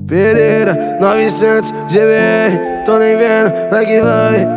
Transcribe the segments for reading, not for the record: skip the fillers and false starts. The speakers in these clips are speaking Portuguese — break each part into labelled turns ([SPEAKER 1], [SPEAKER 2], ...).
[SPEAKER 1] Pereira, 900 GBR, tô nem vendo, vai que vai.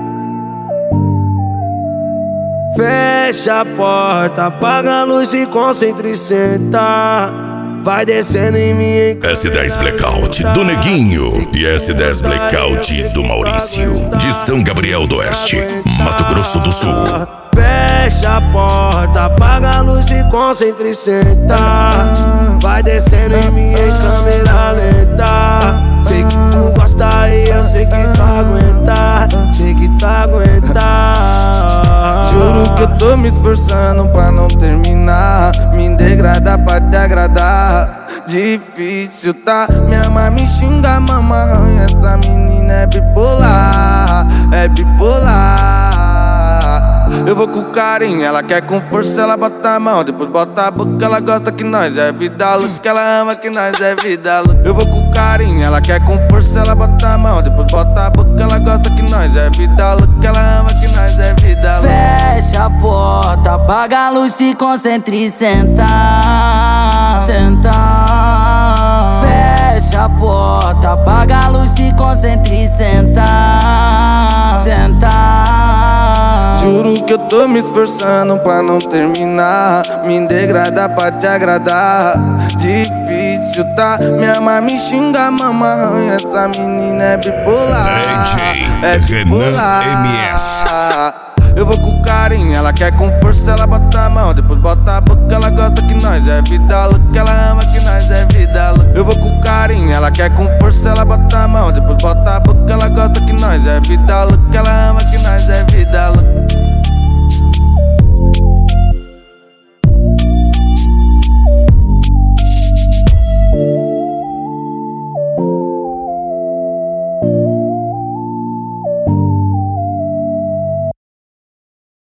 [SPEAKER 1] Fecha a porta, apaga a luz e concentra e senta. Vai descendo em mim em
[SPEAKER 2] S10 Blackout do Neguinho e S10 Blackout do Maurício, de São Gabriel do Oeste, Mato Grosso do Sul.
[SPEAKER 1] Fecha a porta, apaga a luz e concentra e senta. Vai descendo em mim em câmera lenta. Sei que tu gosta e eu sei que tu aguenta. Sei que tu aguenta.
[SPEAKER 3] Juro que eu tô me esforçando pra não terminar. Me degradar pra te agradar. Difícil, tá? Minha mãe me xinga, mama arranha. Essa menina é bipolar, é bipolar. Eu vou com carinho, ela quer com força, ela bota a mão, depois bota a boca, ela gosta que nós é vida louca, ela ama que nós é vida louca. Eu vou com carinho, ela quer com força, ela bota a mão, depois bota a boca, ela gosta que nós é vida louca, ela ama que nós é vida louca.
[SPEAKER 4] Fecha a porta, apaga a luz, se concentra e senta. Senta. Fecha a porta, apaga a luz, se concentra e senta. Senta.
[SPEAKER 3] Juro que eu tô me esforçando pra não terminar. Me degradar pra te agradar. Difícil, tá? Minha mãe me xinga, mama arranha. Essa menina é bipolar, é bipolar.
[SPEAKER 2] Renan MS.
[SPEAKER 3] Eu vou com carinho, ela quer com força, ela bota a mão, depois bota a boca, ela gosta que nós é vida louca, ela ama que nós é vida louca. Eu vou com carinho, ela quer com força, ela bota a mão, depois bota a boca, ela gosta que nós é vida louca, ela ama que nós é vida louca.